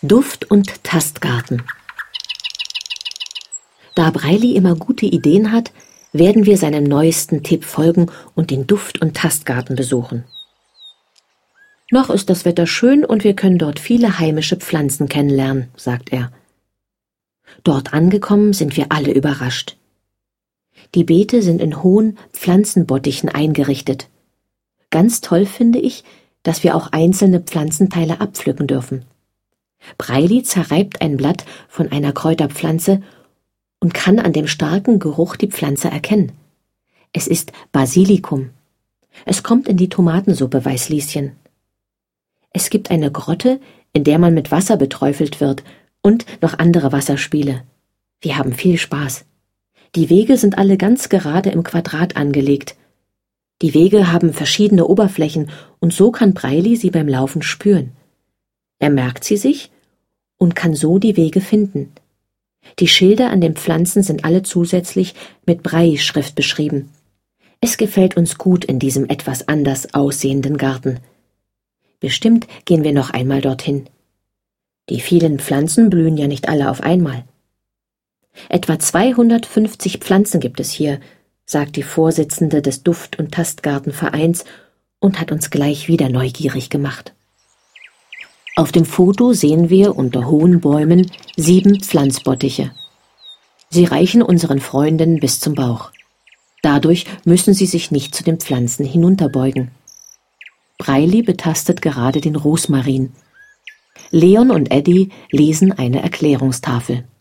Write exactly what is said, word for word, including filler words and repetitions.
Duft- und Tastgarten. Da Breili immer gute Ideen hat, werden wir seinem neuesten Tipp folgen und den Duft- und Tastgarten besuchen. Noch ist das Wetter schön und wir können dort viele heimische Pflanzen kennenlernen, sagt er. Dort angekommen sind wir alle überrascht. Die Beete sind in hohen Pflanzenbottichen eingerichtet. Ganz toll finde ich, dass wir auch einzelne Pflanzenteile abpflücken dürfen. Breili zerreibt ein Blatt von einer Kräuterpflanze und kann an dem starken Geruch die Pflanze erkennen. Es ist Basilikum. Es kommt in die Tomatensuppe, weiß Lieschen. Es gibt eine Grotte, in der man mit Wasser beträufelt wird und noch andere Wasserspiele. Wir haben viel Spaß. Die Wege sind alle ganz gerade im Quadrat angelegt. Die Wege haben verschiedene Oberflächen und so kann Breili sie beim Laufen spüren. Er merkt sie sich und kann so die Wege finden. Die Schilder an den Pflanzen sind alle zusätzlich mit Braille-Schrift beschrieben. Es gefällt uns gut in diesem etwas anders aussehenden Garten. Bestimmt gehen wir noch einmal dorthin. Die vielen Pflanzen blühen ja nicht alle auf einmal. Etwa zweihundertfünfzig Pflanzen gibt es hier, sagt die Vorsitzende des Duft- und Tastgartenvereins und hat uns gleich wieder neugierig gemacht. Auf dem Foto sehen wir unter hohen Bäumen sieben Pflanzbottiche. Sie reichen unseren Freundinnen bis zum Bauch. Dadurch müssen sie sich nicht zu den Pflanzen hinunterbeugen. Breili betastet gerade den Rosmarin. Leon und Eddie lesen eine Erklärungstafel.